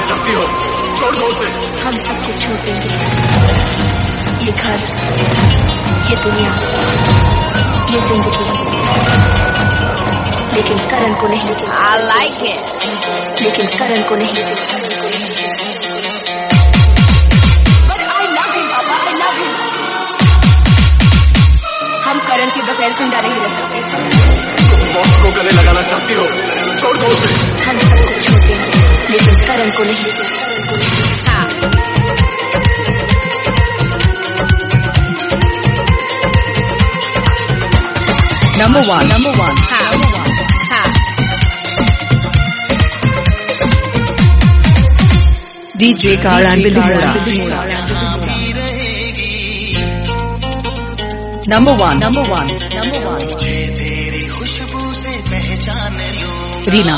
चाहती हो छोड़ दो उसे। हम सब कुछ छोड़ देंगे, ये घर, ये दुनिया, ये जिंदगी, लेकिन करण को नहीं। I like it. लेकिन करण को नहीं। But I love him, Papa, I love him. हम करण के बगैर जिंदा नहीं रह सकते। बॉस को गले लगाना चाहती हो छोड़ दो उसे। हम सब कुछ छोड़ देंगे, लेकिन करण को नहीं। हाँ। Number one. हाँ। हाँ। DJ Karan Bindura. Number one. तेरी खुशबू से पहचान लूं। Rina.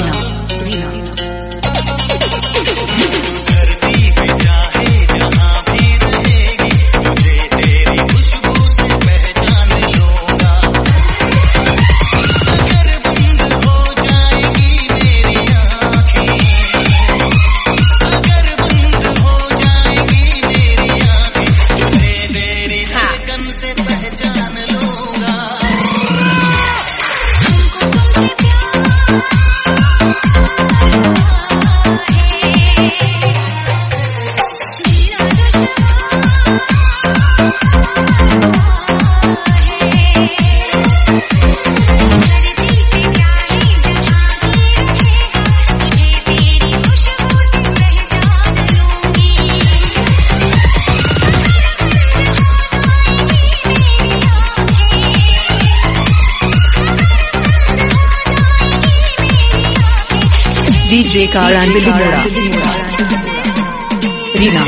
धरती पे चाहे जहाँ भी रहेगी, तुझे तेरी खुशबू से पहचान लूंगा। अगर बंद हो जाएगी मेरी आँखें, अगर बंद हो जाएगी मेरी आँखें, तुझे तेरी धड़कन से पहचान लूंगा। DJ Karan Bindura. Rina.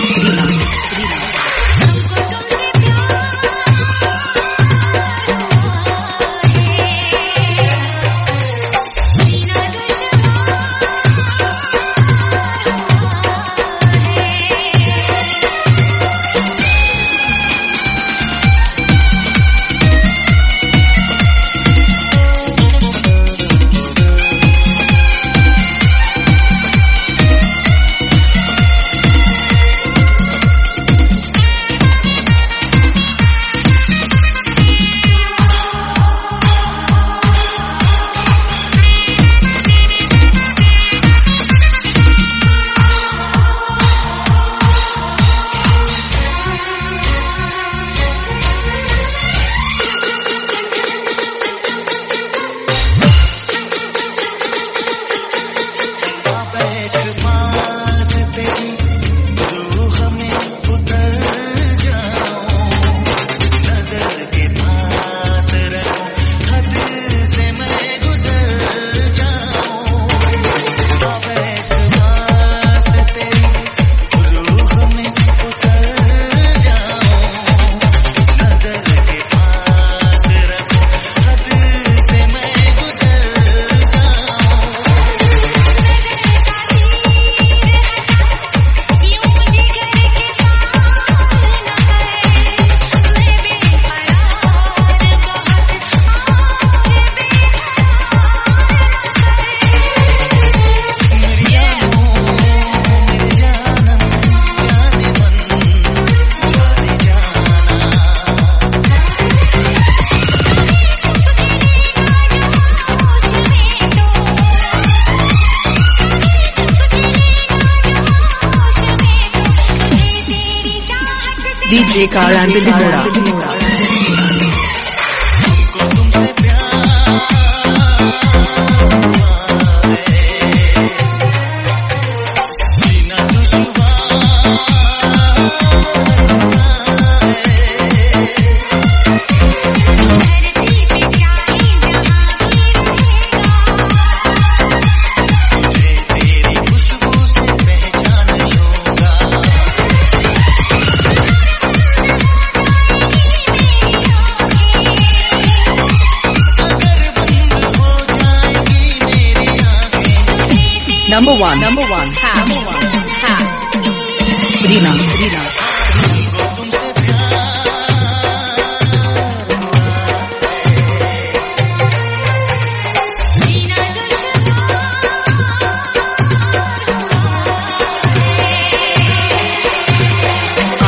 DJ Karan Bindura. Number one. हाँ। Rina.